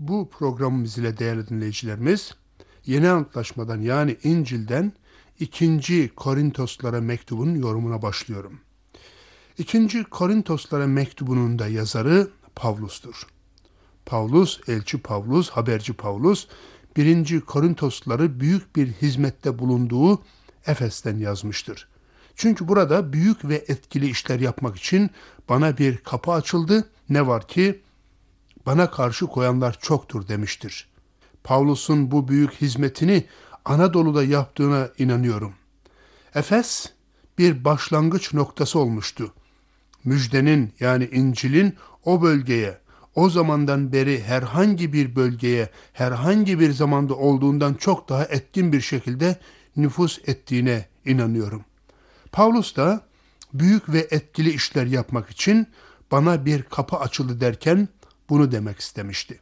Bu programımız ile değerli dinleyicilerimiz, Yeni Antlaşmadan yani İncil'den 2. Korintoslara mektubun yorumuna başlıyorum. 2. Korintoslara mektubunun da yazarı Pavlus'tur. Pavlus, elçi Pavlus, haberci Pavlus, 1. Korintosları büyük bir hizmette bulunduğu Efes'ten yazmıştır. Çünkü burada büyük ve etkili işler yapmak için bana bir kapı açıldı. Ne var ki bana karşı koyanlar çoktur demiştir. Pavlus'un bu büyük hizmetini Anadolu'da yaptığına inanıyorum. Efes bir başlangıç noktası olmuştu. Müjdenin yani İncil'in o bölgeye, o zamandan beri herhangi bir bölgeye, herhangi bir zamanda olduğundan çok daha etkin bir şekilde nüfuz ettiğine inanıyorum. Pavlus da büyük ve etkili işler yapmak için bana bir kapı açıldı derken bunu demek istemişti.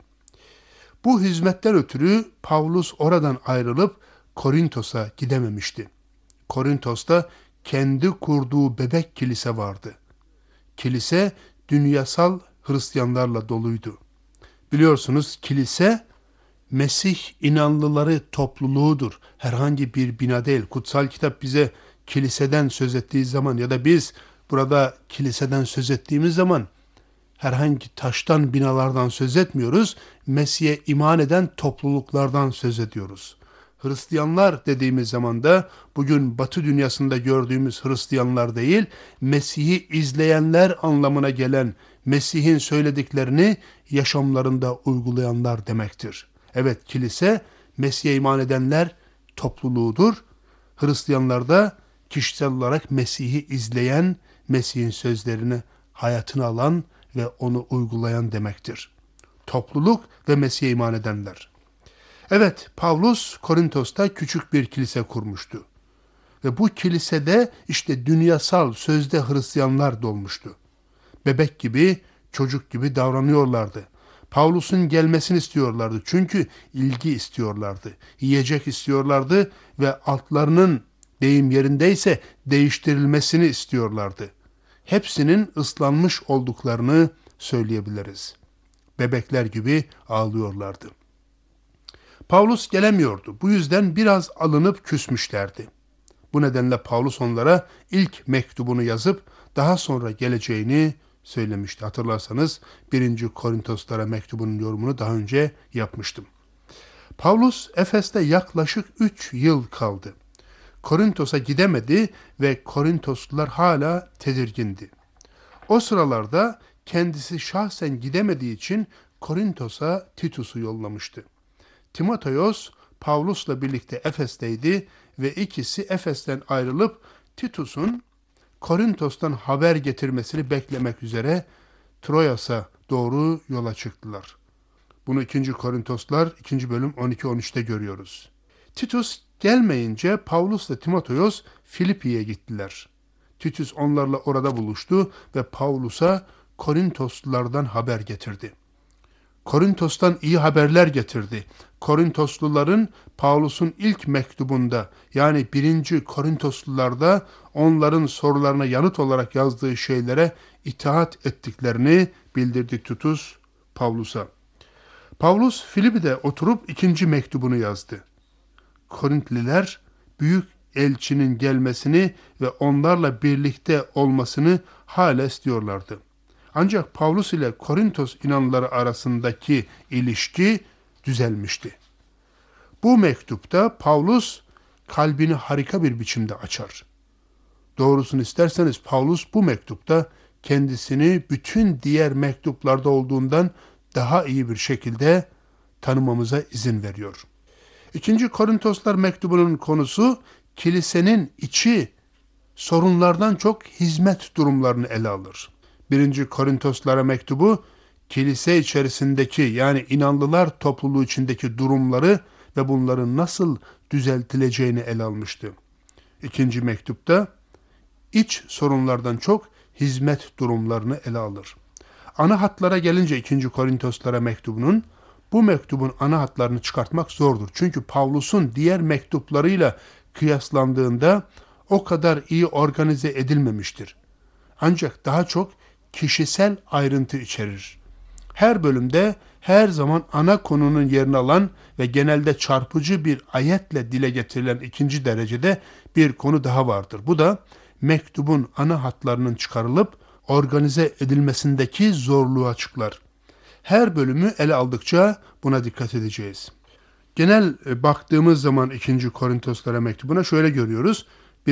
Bu hizmetten ötürü Pavlus oradan ayrılıp Korintos'a gidememişti. Korintos'ta kendi kurduğu bebek kilise vardı. Kilise dünyasal Hristiyanlarla doluydu. Biliyorsunuz kilise Mesih inanlıları topluluğudur. Herhangi bir bina değil. Kutsal kitap bize kiliseden söz ettiği zaman ya da biz burada kiliseden söz ettiğimiz zaman herhangi taştan, binalardan söz etmiyoruz. Mesih'e iman eden topluluklardan söz ediyoruz. Hristiyanlar dediğimiz zaman da bugün Batı dünyasında gördüğümüz Hristiyanlar değil, Mesih'i izleyenler anlamına gelen Mesih'in söylediklerini yaşamlarında uygulayanlar demektir. Evet, kilise Mesih'e iman edenler topluluğudur. Hristiyanlar da kişisel olarak Mesih'i izleyen, Mesih'in sözlerini hayatına alan ve onu uygulayan demektir. Topluluk ve Mesih'e iman edenler. Evet, Pavlus Korintos'ta küçük bir kilise kurmuştu. Ve bu kilisede işte dünyasal sözde Hristiyanlar dolmuştu. Bebek gibi, çocuk gibi davranıyorlardı. Pavlus'un gelmesini istiyorlardı. Çünkü ilgi istiyorlardı. Yiyecek istiyorlardı ve altlarının deyim yerindeyse değiştirilmesini istiyorlardı. Hepsinin ıslanmış olduklarını söyleyebiliriz. Bebekler gibi ağlıyorlardı. Pavlus gelemiyordu. Bu yüzden biraz alınıp küsmüşlerdi. Bu nedenle Pavlus onlara ilk mektubunu yazıp daha sonra geleceğini söylemişti. Hatırlarsanız 1. Korintoslara mektubunun yorumunu daha önce yapmıştım. Pavlus Efes'te yaklaşık 3 yıl kaldı. Korintos'a gidemedi ve Korintoslular hala tedirgindi. O sıralarda kendisi şahsen gidemediği için Korintos'a Titus'u yollamıştı. Timoteos Pavlus'la birlikte Efes'teydi ve ikisi Efes'ten ayrılıp Titus'un Korintos'tan haber getirmesini beklemek üzere Troas'a doğru yola çıktılar. Bunu 2. Korintoslar 2. bölüm 12-13'te görüyoruz. Titus gelmeyince Pavlus'la Timoteos Filipi'ye gittiler. Titus onlarla orada buluştu ve Pavlus'a Korintoslulardan haber getirdi. Korintos'tan iyi haberler getirdi. Korintosluların Pavlus'un ilk mektubunda yani 1. Korintoslularda onların sorularına yanıt olarak yazdığı şeylere itaat ettiklerini bildirdi Titus Pavlus'a. Pavlus Filipi'de oturup 2. mektubunu yazdı. Korintliler büyük elçinin gelmesini ve onlarla birlikte olmasını hala istiyorlardı. Ancak Pavlus ile Korintos inanlıları arasındaki ilişki düzelmişti. Bu mektupta Pavlus kalbini harika bir biçimde açar. Doğrusunu isterseniz Pavlus bu mektupta kendisini bütün diğer mektuplarda olduğundan daha iyi bir şekilde tanımamıza izin veriyor. 2. Korintoslar mektubunun konusu kilisenin içi sorunlardan çok hizmet durumlarını ele alır. 1. Korintoslara mektubu kilise içerisindeki yani inanlılar topluluğu içindeki durumları ve bunların nasıl düzeltileceğini ele almıştı. 2. mektupta iç sorunlardan çok hizmet durumlarını ele alır. Ana hatlara gelince 2. Korintoslara mektubunun bu mektubun ana hatlarını çıkartmak zordur. Çünkü Pavlus'un diğer mektuplarıyla kıyaslandığında o kadar iyi organize edilmemiştir. Ancak daha çok kişisel ayrıntı içerir. Her bölümde her zaman ana konunun yerini alan ve genelde çarpıcı bir ayetle dile getirilen ikinci derecede bir konu daha vardır. Bu da mektubun ana hatlarının çıkarılıp organize edilmesindeki zorluğu açıklar. Her bölümü ele aldıkça buna dikkat edeceğiz. Genel baktığımız zaman 2. Korintoslara mektubuna şöyle görüyoruz.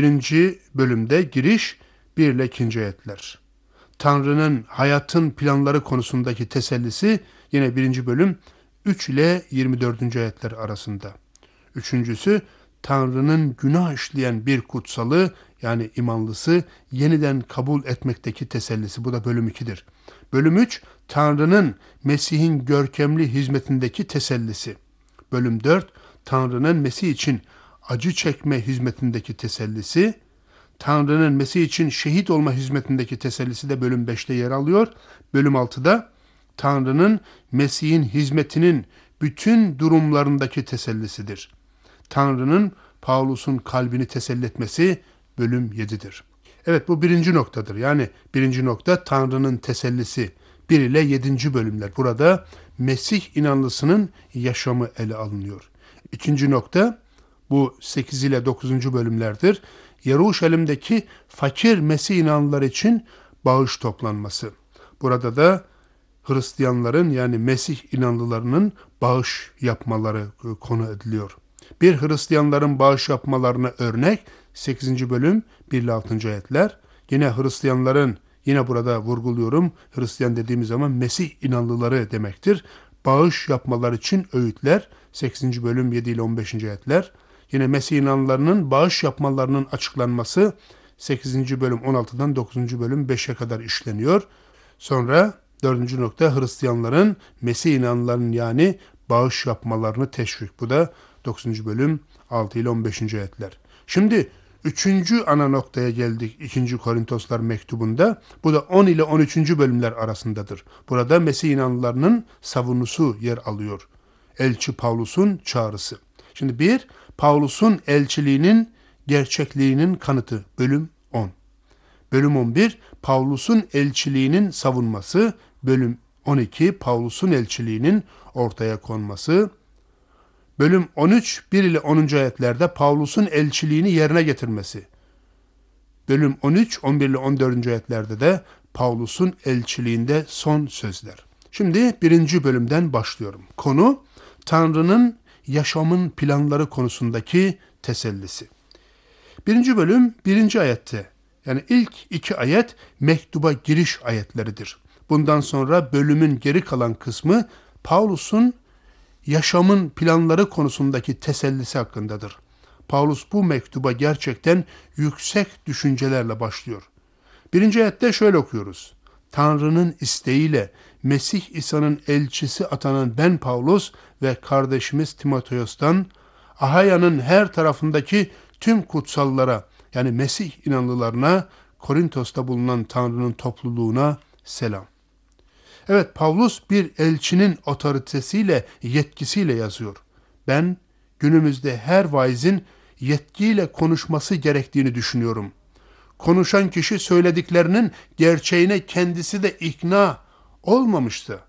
1. bölümde giriş 1 ile 2. ayetler. Tanrı'nın hayatın planları konusundaki tesellisi yine 1. bölüm 3 ile 24. ayetler arasında. Üçüncüsü Tanrı'nın günah işleyen bir kutsalı yani imanlısı yeniden kabul etmekteki tesellisi. Bu da bölüm 2'dir. Bölüm 3 Tanrı'nın Mesih'in görkemli hizmetindeki tesellisi. Bölüm 4 Tanrı'nın Mesih için acı çekme hizmetindeki tesellisi. Tanrı'nın Mesih için şehit olma hizmetindeki tesellisi de bölüm 5'te yer alıyor. Bölüm 6'da Tanrı'nın Mesih'in hizmetinin bütün durumlarındaki tesellisidir. Tanrı'nın Pavlus'un kalbini teselli etmesi bölüm 7'dir. Evet, bu birinci noktadır. Yani birinci nokta Tanrı'nın tesellisi. 1 ile 7. bölümler. Burada Mesih inanlısının yaşamı ele alınıyor. İkinci nokta bu 8 ile 9. bölümlerdir. Yeruşalim'deki fakir Mesih inanlılar için bağış toplanması. Burada da Hristiyanların yani Mesih inanlılarının bağış yapmaları konu ediliyor. Bir Hristiyanların bağış yapmalarına örnek 8. bölüm 1 ile 6. ayetler. Yine Hristiyanların, yine burada vurguluyorum, Hristiyan dediğimiz zaman Mesih inanlıları demektir. Bağış yapmaları için öğütler 8. bölüm 7 ile 15. ayetler. Yine Mesih inanlılarının bağış yapmalarının açıklanması 8. bölüm 16'dan 9. bölüm 5'e kadar işleniyor. Sonra 4. nokta Hristiyanların Mesih inanlılarının yani bağış yapmalarını teşvik. Bu da 9. bölüm 6 ile 15. ayetler. Şimdi 3. ana noktaya geldik 2. Korintoslar mektubunda. Bu da 10 ile 13. bölümler arasındadır. Burada Mesih inanlılarının savunusu yer alıyor. Elçi Pavlus'un çağrısı. Şimdi 1. Pavlus'un elçiliğinin gerçekliğinin kanıtı. Bölüm 10. Bölüm 11. Pavlus'un elçiliğinin savunması. Bölüm 12. Pavlus'un elçiliğinin ortaya konması. Bölüm 13, 1 ile 10. ayetlerde Pavlus'un elçiliğini yerine getirmesi. Bölüm 13, 11 ile 14. ayetlerde de Pavlus'un elçiliğinde son sözler. Şimdi 1. bölümden başlıyorum. Konu Tanrı'nın yaşamın planları konusundaki tesellisi. 1. bölüm 1. ayette yani ilk 2 ayet mektuba giriş ayetleridir. Bundan sonra bölümün geri kalan kısmı Pavlus'un yaşamın planları konusundaki tesellisi hakkındadır. Pavlus bu mektuba gerçekten yüksek düşüncelerle başlıyor. 1. ayette şöyle okuyoruz. Tanrı'nın isteğiyle Mesih İsa'nın elçisi atanan ben Pavlus ve kardeşimiz Timoteos'tan Ahaya'nın her tarafındaki tüm kutsallara yani Mesih inanlılarına Korintos'ta bulunan Tanrı'nın topluluğuna selam. Evet, Pavlus bir elçinin otoritesiyle, yetkisiyle yazıyor. Ben günümüzde her vaizin yetkiyle konuşması gerektiğini düşünüyorum. Konuşan kişi söylediklerinin gerçeğine kendisi de ikna olmamıştı.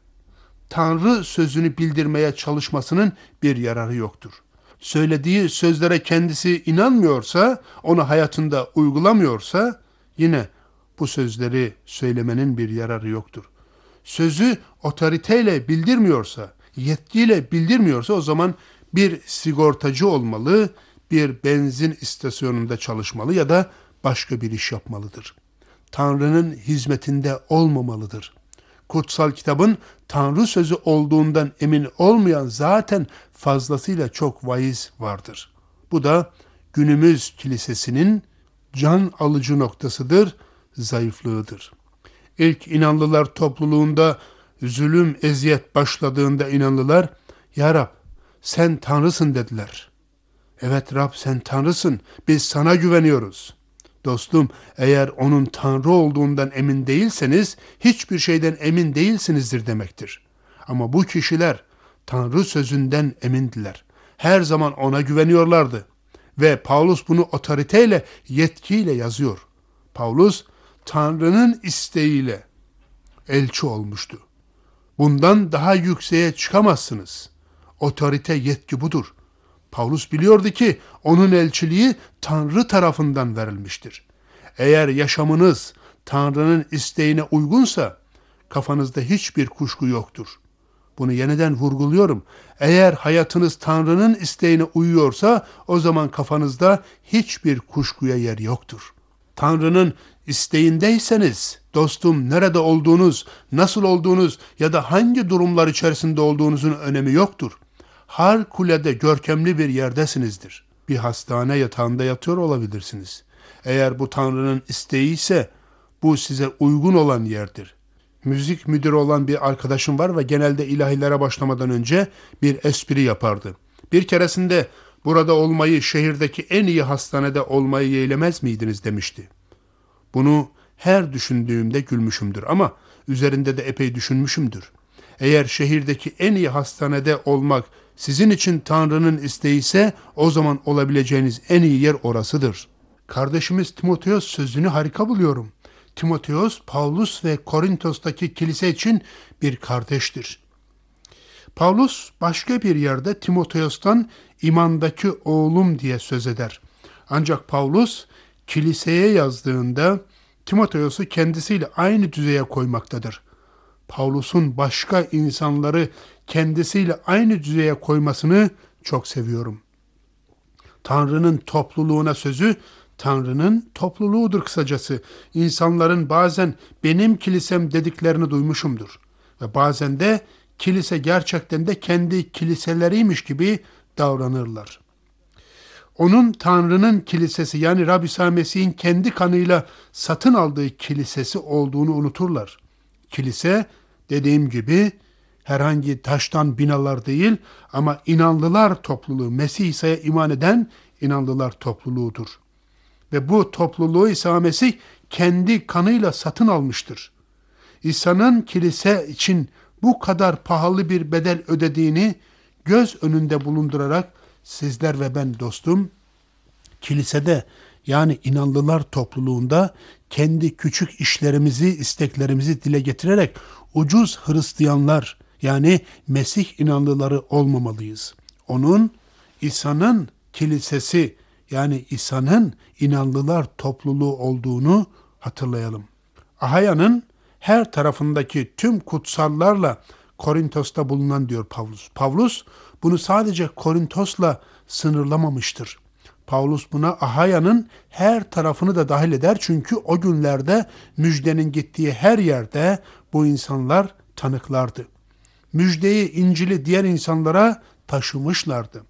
Tanrı sözünü bildirmeye çalışmasının bir yararı yoktur. Söylediği sözlere kendisi inanmıyorsa, onu hayatında uygulamıyorsa yine bu sözleri söylemenin bir yararı yoktur. Sözü otoriteyle bildirmiyorsa, yetkiyle bildirmiyorsa o zaman bir sigortacı olmalı, bir benzin istasyonunda çalışmalı ya da başka bir iş yapmalıdır. Tanrı'nın hizmetinde olmamalıdır. Kutsal kitabın Tanrı sözü olduğundan emin olmayan zaten fazlasıyla çok vaiz vardır. Bu da günümüz kilisesinin can alıcı noktasıdır, zayıflığıdır. İlk inanlılar topluluğunda zulüm, eziyet başladığında inanlılar, "Ya Rab, sen Tanrısın" dediler. "Evet Rab, sen Tanrısın, biz sana güveniyoruz." Dostum, eğer onun Tanrı olduğundan emin değilseniz, hiçbir şeyden emin değilsinizdir demektir. Ama bu kişiler Tanrı sözünden emindiler. Her zaman ona güveniyorlardı. Ve Pavlus bunu otoriteyle, yetkiyle yazıyor. Pavlus, Tanrı'nın isteğiyle elçi olmuştu. Bundan daha yükseğe çıkamazsınız. Otorite, yetki budur. Pavlus biliyordu ki onun elçiliği Tanrı tarafından verilmiştir. Eğer yaşamınız Tanrı'nın isteğine uygunsa kafanızda hiçbir kuşku yoktur. Bunu yeniden vurguluyorum. Eğer hayatınız Tanrı'nın isteğine uyuyorsa o zaman kafanızda hiçbir kuşkuya yer yoktur. Tanrı'nın isteğindeyseniz dostum, nerede olduğunuz, nasıl olduğunuz ya da hangi durumlar içerisinde olduğunuzun önemi yoktur. Harikulade görkemli bir yerdesinizdir. Bir hastane yatağında yatıyor olabilirsiniz. Eğer bu Tanrı'nın isteği ise bu size uygun olan yerdir. Müzik müdürü olan bir arkadaşım var ve genelde ilahilere başlamadan önce bir espri yapardı. Bir keresinde burada olmayı, şehirdeki en iyi hastanede olmayı yeğlemez miydiniz demişti. Bunu her düşündüğümde gülmüşümdür ama üzerinde de epey düşünmüşümdür. Eğer şehirdeki en iyi hastanede olmak sizin için Tanrı'nın isteği ise o zaman olabileceğiniz en iyi yer orasıdır. Kardeşimiz Timoteos sözünü harika buluyorum. Timoteos, Pavlus ve Korintos'taki kilise için bir kardeştir. Pavlus başka bir yerde Timoteos'tan imandaki oğlum diye söz eder. Ancak Pavlus kiliseye yazdığında Timoteos'u kendisiyle aynı düzeye koymaktadır. Pavlus'un başka insanları kendisiyle aynı düzeye koymasını çok seviyorum. Tanrı'nın topluluğuna sözü Tanrı'nın topluluğudur kısacası. İnsanların bazen benim kilisem dediklerini duymuşumdur. Ve bazen de kilise gerçekten de kendi kiliseleriymiş gibi davranırlar. Onun Tanrı'nın kilisesi yani Rab İsa Mesih'in kendi kanıyla satın aldığı kilisesi olduğunu unuturlar. Kilise dediğim gibi herhangi taştan binalar değil ama inanlılar topluluğu, Mesih İsa'ya iman eden inanlılar topluluğudur. Ve bu topluluğu İsa Mesih kendi kanıyla satın almıştır. İsa'nın kilise için bu kadar pahalı bir bedel ödediğini göz önünde bulundurarak sizler ve ben dostum, kilisede yani inanlılar topluluğunda kendi küçük işlerimizi, isteklerimizi dile getirerek ucuz Hristiyanlar yani Mesih inanlıları olmamalıyız. Onun, İsa'nın kilisesi yani İsa'nın inanlılar topluluğu olduğunu hatırlayalım. Ahaya'nın her tarafındaki tüm kutsallarla Korintos'ta bulunan diyor Pavlus. Pavlus bunu sadece Korintos'la sınırlamamıştır. Pavlus buna Ahaya'nın her tarafını da dahil eder çünkü o günlerde müjdenin gittiği her yerde bu insanlar tanıklardı. Müjdeyi, İncil'i diğer insanlara taşımışlardı.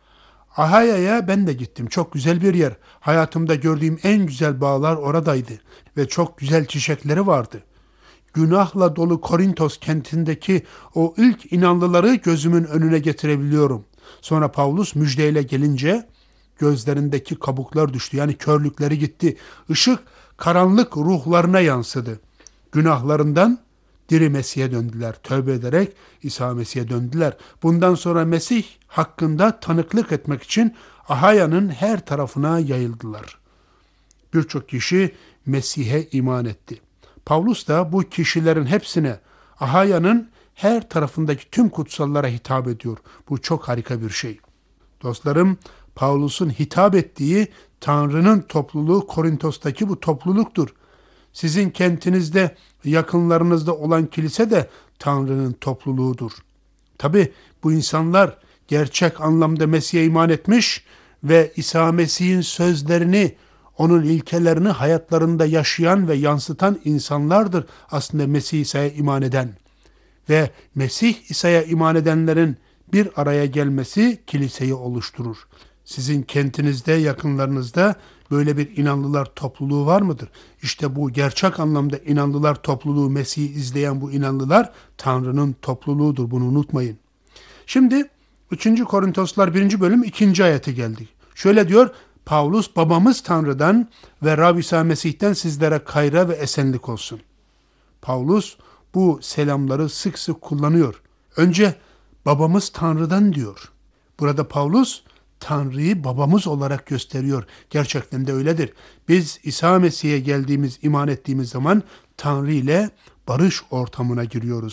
Ahaya'ya ben de gittim. Çok güzel bir yer. Hayatımda gördüğüm en güzel bağlar oradaydı ve çok güzel çiçekleri vardı. Günahla dolu Korintos kentindeki o ilk inanlıları gözümün önüne getirebiliyorum. Sonra Pavlus müjdeyle gelince gözlerindeki kabuklar düştü. Yani körlükleri gitti. Işık karanlık ruhlarına yansıdı. Günahlarından diri Mesih'e döndüler. Tövbe ederek İsa Mesih'e döndüler. Bundan sonra Mesih hakkında tanıklık etmek için Ahaya'nın her tarafına yayıldılar. Birçok kişi Mesih'e iman etti. Pavlus da bu kişilerin hepsine Ahaya'nın her tarafındaki tüm kutsallara hitap ediyor. Bu çok harika bir şey. Dostlarım, Pavlus'un hitap ettiği Tanrı'nın topluluğu Korintos'taki bu topluluktur. Sizin kentinizde, yakınlarınızda olan kilise de Tanrı'nın topluluğudur. Tabi bu insanlar gerçek anlamda Mesih'e iman etmiş ve İsa Mesih'in sözlerini, onun ilkelerini hayatlarında yaşayan ve yansıtan insanlardır aslında Mesih İsa'ya iman eden. Ve Mesih İsa'ya iman edenlerin bir araya gelmesi kiliseyi oluşturur. Sizin kentinizde, yakınlarınızda böyle bir inanlılar topluluğu var mıdır? İşte bu gerçek anlamda inanlılar topluluğu, Mesih'i izleyen bu inanlılar Tanrı'nın topluluğudur. Bunu unutmayın. Şimdi 3. Korintoslar 1. bölüm 2. ayete geldik. Şöyle diyor, Pavlus babamız Tanrı'dan ve Rab İsa Mesih'ten sizlere kayra ve esenlik olsun. Pavlus bu selamları sık sık kullanıyor. Önce babamız Tanrı'dan diyor. Burada Pavlus Tanrı'yı babamız olarak gösteriyor. Gerçekten de öyledir. Biz İsa Mesih'e geldiğimiz, iman ettiğimiz zaman Tanrı ile barış ortamına giriyoruz.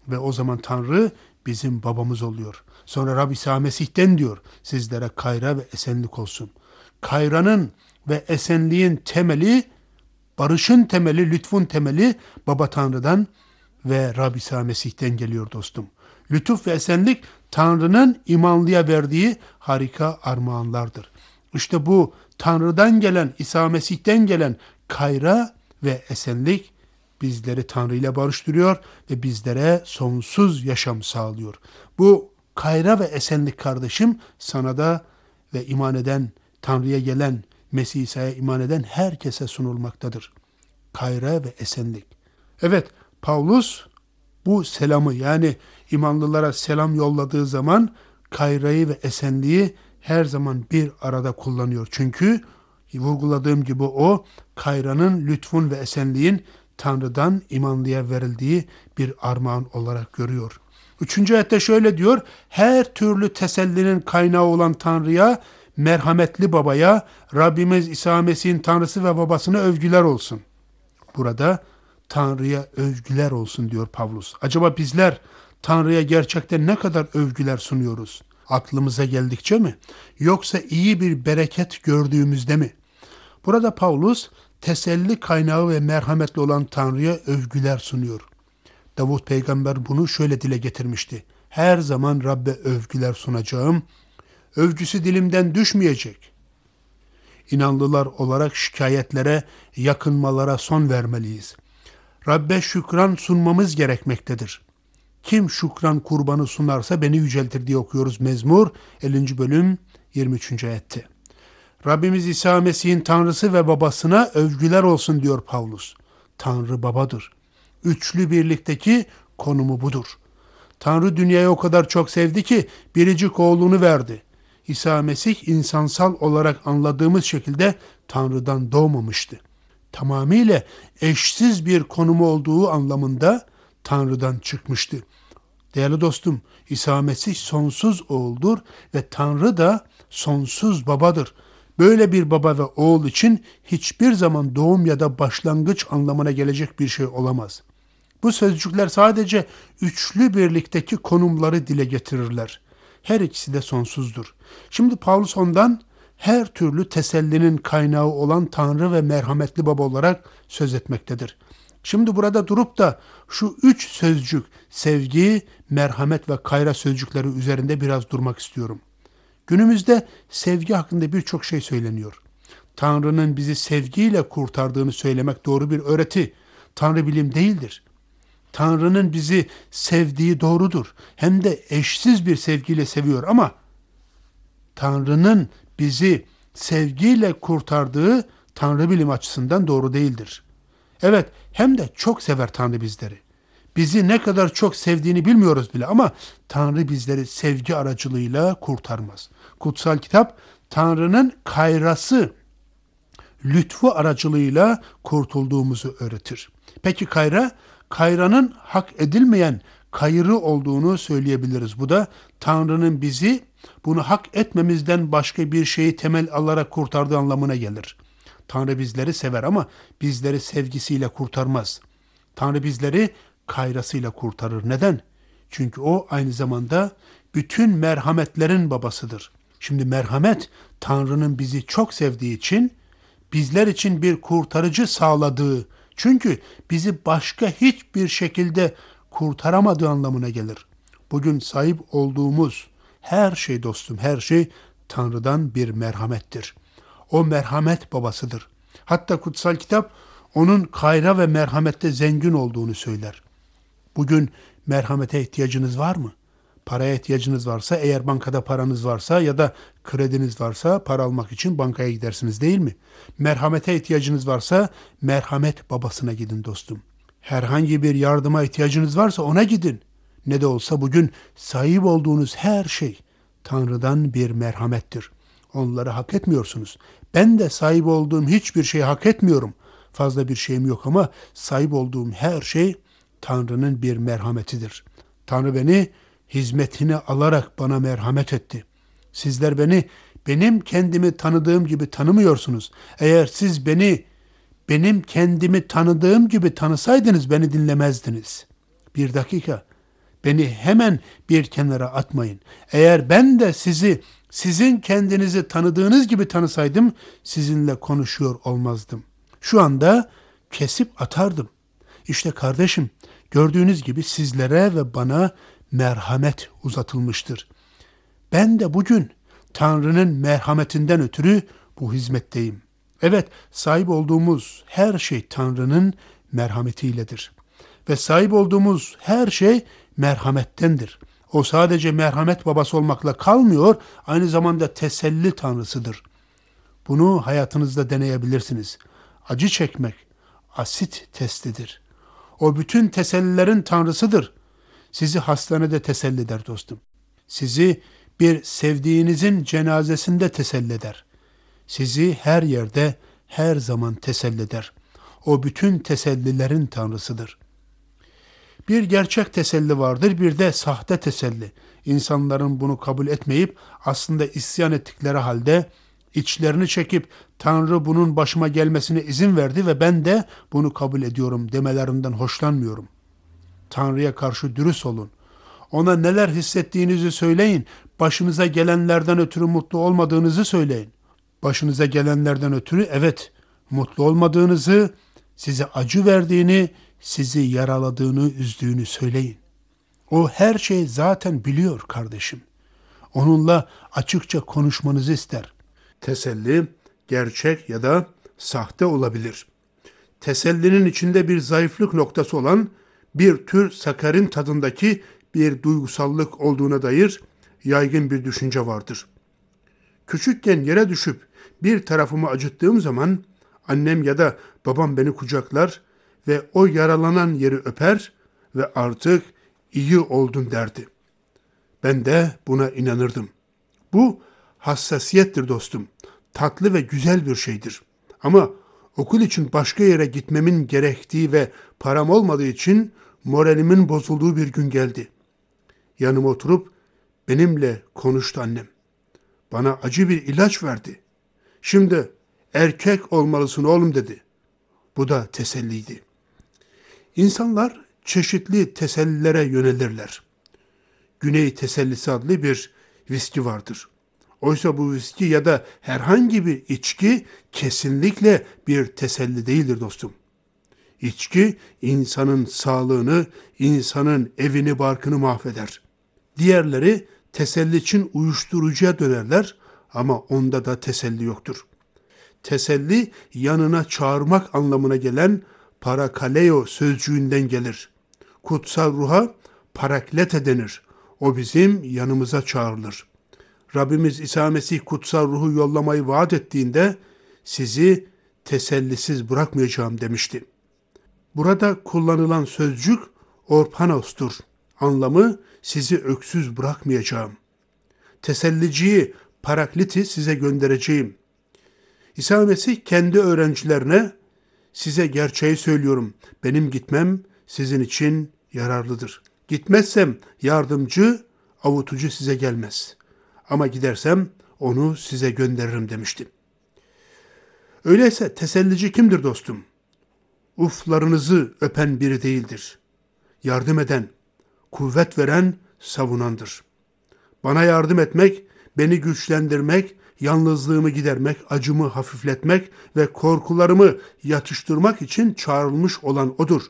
Ve o zaman Tanrı bizim babamız oluyor. Sonra Rab İsa Mesih'ten diyor, sizlere kayra ve esenlik olsun. Kayranın ve esenliğin temeli, barışın temeli, lütfun temeli Baba Tanrı'dan ve Rab İsa Mesih'ten geliyor dostum. Lütuf ve esenlik Tanrı'nın imanlıya verdiği harika armağanlardır. İşte bu Tanrı'dan gelen, İsa Mesih'ten gelen kayra ve esenlik bizleri Tanrı ile barıştırıyor ve bizlere sonsuz yaşam sağlıyor. Bu kayra ve esenlik kardeşim sana da ve iman eden, Tanrı'ya gelen, Mesih İsa'ya iman eden herkese sunulmaktadır. Kayra ve esenlik. Evet, Pavlus bu selamı, yani imanlılara selam yolladığı zaman kayrayı ve esenliği her zaman bir arada kullanıyor. Çünkü vurguladığım gibi o kayranın, lütfun ve esenliğin Tanrı'dan imanlıya verildiği bir armağan olarak görüyor. 3. ayette şöyle diyor: her türlü tesellinin kaynağı olan Tanrı'ya, merhametli babaya, Rabbimiz İsa Mesih'in Tanrısı ve babasına övgüler olsun. Burada Tanrı'ya övgüler olsun diyor Pavlus. Acaba bizler Tanrı'ya gerçekten ne kadar övgüler sunuyoruz? Aklımıza geldikçe mi? Yoksa iyi bir bereket gördüğümüzde mi? Burada Pavlus teselli kaynağı ve merhametli olan Tanrı'ya övgüler sunuyor. Davut peygamber bunu şöyle dile getirmişti: her zaman Rabbe övgüler sunacağım. Övgüsü dilimden düşmeyecek. İnanlılar olarak şikayetlere, yakınmalara son vermeliyiz. Rabbe şükran sunmamız gerekmektedir. Kim şükran kurbanı sunarsa beni yüceltir diye okuyoruz Mezmur 50. bölüm 23. ayette. Rabbimiz İsa Mesih'in Tanrısı ve babasına övgüler olsun diyor Pavlus. Tanrı babadır. Üçlü birlikteki konumu budur. Tanrı dünyayı o kadar çok sevdi ki biricik oğlunu verdi. İsa Mesih insansal olarak anladığımız şekilde Tanrı'dan doğmamıştı. Tamamıyla eşsiz bir konumu olduğu anlamında Tanrı'dan çıkmıştı. Değerli dostum, İsa Mesih sonsuz oğuldur ve Tanrı da sonsuz babadır. Böyle bir baba ve oğul için hiçbir zaman doğum ya da başlangıç anlamına gelecek bir şey olamaz. Bu sözcükler sadece üçlü birlikteki konumları dile getirirler. Her ikisi de sonsuzdur. Şimdi Pavlus ondan her türlü tesellinin kaynağı olan Tanrı ve merhametli baba olarak söz etmektedir. Şimdi burada durup da şu üç sözcük, sevgi, merhamet ve kayra sözcükleri üzerinde biraz durmak istiyorum. Günümüzde sevgi hakkında birçok şey söyleniyor. Tanrı'nın bizi sevgiyle kurtardığını söylemek doğru bir öğreti. Tanrı bilim değildir. Tanrı'nın bizi sevdiği doğrudur. Hem de eşsiz bir sevgiyle seviyor ama Tanrı'nın bizi sevgiyle kurtardığı Tanrı bilim açısından doğru değildir. Evet, hem de çok sever Tanrı bizleri. Bizi ne kadar çok sevdiğini bilmiyoruz bile ama Tanrı bizleri sevgi aracılığıyla kurtarmaz. Kutsal kitap Tanrı'nın kayrası, lütfu aracılığıyla kurtulduğumuzu öğretir. Peki kayra? Kayranın hak edilmeyen kayrı olduğunu söyleyebiliriz. Bu da Tanrı'nın bizi bunu hak etmemizden başka bir şeyi temel alarak kurtardığı anlamına gelir. Tanrı bizleri sever ama bizleri sevgisiyle kurtarmaz. Tanrı bizleri kayrasıyla kurtarır. Neden? Çünkü o aynı zamanda bütün merhametlerin babasıdır. Şimdi merhamet, Tanrı'nın bizi çok sevdiği için bizler için bir kurtarıcı sağladığı, çünkü bizi başka hiçbir şekilde kurtaramadığı anlamına gelir. Bugün sahip olduğumuz her şey dostum, her şey Tanrı'dan bir merhamettir. O merhamet babasıdır. Hatta kutsal kitap onun kayra ve merhamette zengin olduğunu söyler. Bugün merhamete ihtiyacınız var mı? Paraya ihtiyacınız varsa, eğer bankada paranız varsa ya da krediniz varsa para almak için bankaya gidersiniz değil mi? Merhamete ihtiyacınız varsa merhamet babasına gidin dostum. Herhangi bir yardıma ihtiyacınız varsa ona gidin. Ne de olsa bugün sahip olduğunuz her şey Tanrı'dan bir merhamettir. Onları hak etmiyorsunuz. Ben de sahip olduğum hiçbir şeyi hak etmiyorum. Fazla bir şeyim yok ama sahip olduğum her şey Tanrı'nın bir merhametidir. Tanrı beni hizmetine alarak bana merhamet etti. Sizler beni benim kendimi tanıdığım gibi tanımıyorsunuz. Eğer siz beni benim kendimi tanıdığım gibi tanısaydınız beni dinlemezdiniz. Bir dakika. Beni hemen bir kenara atmayın. Eğer ben de sizi sizin kendinizi tanıdığınız gibi tanısaydım sizinle konuşuyor olmazdım. Şu anda kesip atardım. İşte kardeşim, gördüğünüz gibi sizlere ve bana merhamet uzatılmıştır. Ben de bugün Tanrı'nın merhametinden ötürü bu hizmetteyim. Evet, sahip olduğumuz her şey Tanrı'nın merhametiyledir. Ve sahip olduğumuz her şey merhamettendir. O sadece merhamet babası olmakla kalmıyor, aynı zamanda teselli tanrısıdır. Bunu hayatınızda deneyebilirsiniz. Acı çekmek asit testidir. O bütün tesellilerin tanrısıdır. Sizi hastanede teselli eder dostum. Sizi bir sevdiğinizin cenazesinde teselli eder. Sizi her yerde, her zaman teselli eder. O bütün tesellilerin tanrısıdır. Bir gerçek teselli vardır, bir de sahte teselli. İnsanların bunu kabul etmeyip aslında isyan ettikleri halde içlerini çekip Tanrı bunun başıma gelmesine izin verdi ve ben de bunu kabul ediyorum demelerinden hoşlanmıyorum. Tanrı'ya karşı dürüst olun. Ona neler hissettiğinizi söyleyin. Başınıza gelenlerden ötürü mutlu olmadığınızı söyleyin. Başınıza gelenlerden ötürü evet mutlu olmadığınızı, size acı verdiğini, sizi yaraladığını, üzdüğünü söyleyin. O her şeyi zaten biliyor kardeşim. Onunla açıkça konuşmanızı ister. Teselli gerçek ya da sahte olabilir. Tesellinin içinde bir zayıflık noktası olan bir tür sakarin tadındaki bir duygusallık olduğuna dair yaygın bir düşünce vardır. Küçükken yere düşüp bir tarafımı acıttığım zaman annem ya da babam beni kucaklar ve o yaralanan yeri öper ve artık iyi oldun derdi. Ben de buna inanırdım. Bu hassasiyettir dostum. Tatlı ve güzel bir şeydir. Ama okul için başka yere gitmemin gerektiği ve param olmadığı için moralimin bozulduğu bir gün geldi. Yanıma oturup benimle konuştu annem. Bana acı bir ilaç verdi. Şimdi erkek olmalısın oğlum dedi. Bu da teselliydi. İnsanlar çeşitli tesellilere yönelirler. Güney Tesellisi adlı bir viski vardır. Oysa bu viski ya da herhangi bir içki kesinlikle bir teselli değildir dostum. İçki insanın sağlığını, insanın evini barkını mahveder. Diğerleri teselli için uyuşturucuya dönerler ama onda da teselli yoktur. Teselli yanına çağırmak anlamına gelen parakaleo sözcüğünden gelir. Kutsal ruha paraklete denir. O bizim yanımıza çağrılır. Rabbimiz İsa Mesih kutsal ruhu yollamayı vaat ettiğinde sizi tesellisiz bırakmayacağım demişti. Burada kullanılan sözcük orpanostur. Anlamı sizi öksüz bırakmayacağım. Teselliciyi, parakliti size göndereceğim. İsa Mesih kendi öğrencilerine size gerçeği söylüyorum. Benim gitmem sizin için yararlıdır. Gitmezsem yardımcı, avutucu size gelmez. Ama gidersem onu size gönderirim demişti. Öyleyse tesellici kimdir dostum? Uflarınızı öpen biri değildir. Yardım eden, kuvvet veren, savunandır. Bana yardım etmek, beni güçlendirmek, yalnızlığımı gidermek, acımı hafifletmek ve korkularımı yatıştırmak için çağrılmış olan odur.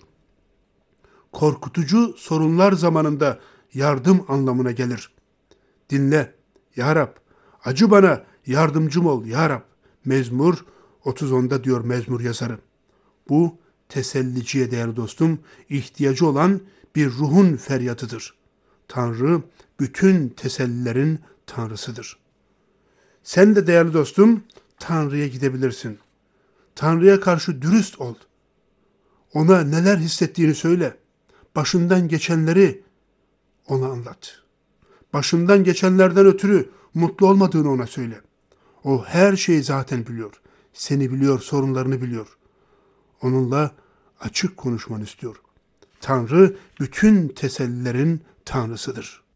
Korkutucu sorunlar zamanında yardım anlamına gelir. Dinle, Ya Rab, acı bana, yardımcım ol, Ya Rab. Mezmur 30:10'da diyor mezmur yazarı. Bu teselliciye değerli dostum, ihtiyacı olan bir ruhun feryatıdır. Tanrı bütün tesellilerin Tanrısıdır. Sen de değerli dostum Tanrı'ya gidebilirsin. Tanrı'ya karşı dürüst ol. Ona neler hissettiğini söyle. Başından geçenleri ona anlat. Başından geçenlerden ötürü mutlu olmadığını ona söyle. O her şeyi zaten biliyor. Seni biliyor, sorunlarını biliyor. Onunla açık konuşmanı istiyor. Tanrı bütün tesellilerin Tanrısıdır.